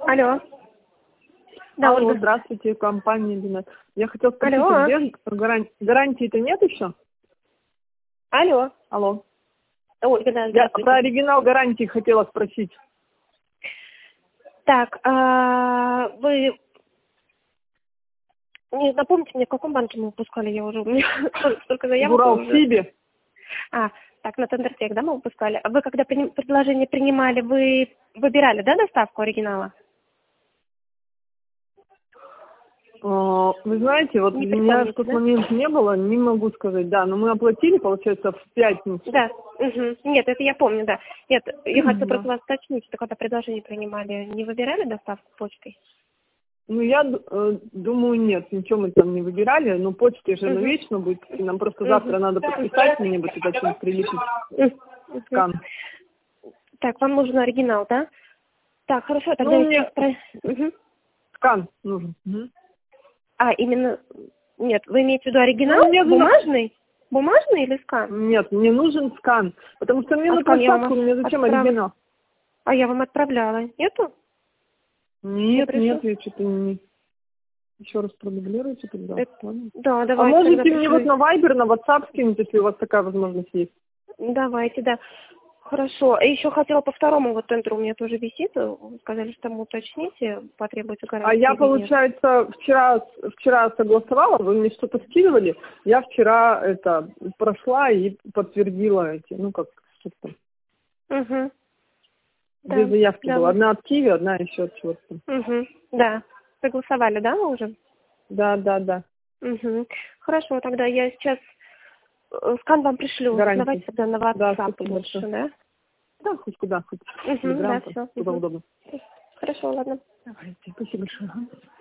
Алло. Да, Алло, Ольга. здравствуйте, компания Бинет. Я хотела спросить, Алло. где гарантии-то нет еще? Алло. Алло. Ольга, да, Я здравствуйте. про оригинал гарантии хотела спросить. Так, вы не напомните мне, в каком банке мы выпускали? Я уже, у меня столько В заявок уже. Уралсибе. Так, на Тендертех, да, мы выпускали? А вы, когда предложение принимали, вы выбирали, да, доставку оригинала? Вы знаете, вот у Не меня в припомните, тот да? момент не было, не могу сказать, да, но мы оплатили, получается, в пятницу. Да. Угу. Нет, это я помню, да. Нет, я хочу Да. просто вас уточнить, что когда предложение принимали, не выбирали доставку почтой? Ну, я думаю, нет, ничего мы там не выбирали, но почте же, ну, вечно будет, и нам просто завтра надо подписать, мне бы туда что-нибудь прилепить, скан. Так, вам нужен оригинал, да? Так, хорошо, тогда Ну, я мне сейчас... скан нужен. Мгм. Именно... Нет, вы имеете в виду оригинал? Ну, мне Бумажный? Бумажный или скан? Нет, мне нужен скан, потому что мне на скан я вам площадку, мне зачем оригинал? я вам отправляла. Нету? Нет, пришлю. я что-то не... Еще раз продублируйте тогда. Ладно. Да, А давайте. можете тогда мне пришлю. вот на Viber, на WhatsApp скинуть, если у вас такая возможность есть? Давайте, да. Хорошо. А еще хотела по второму вот тендеру, у меня тоже висит. Вы сказали, что там уточните, потребуется гарантия. А я, или нет. получается, вчера согласовала, вы мне что-то скидывали, я вчера это прошла и подтвердила эти, ну как, что-то там. Угу. Две Да. заявки Да. было, одна от Киви, одна еще от чего-то там. Угу. Да. Согласовали, да, вы уже? Да. Угу. Хорошо, тогда я сейчас скан вам пришлю. Гарантия. Давайте тогда на Да, WhatsApp спасибо лучше, большое. да? Да, хоть куда, хоть Угу, да, Телеграм, все. куда удобно. Хорошо, ладно. Давайте, спасибо большое.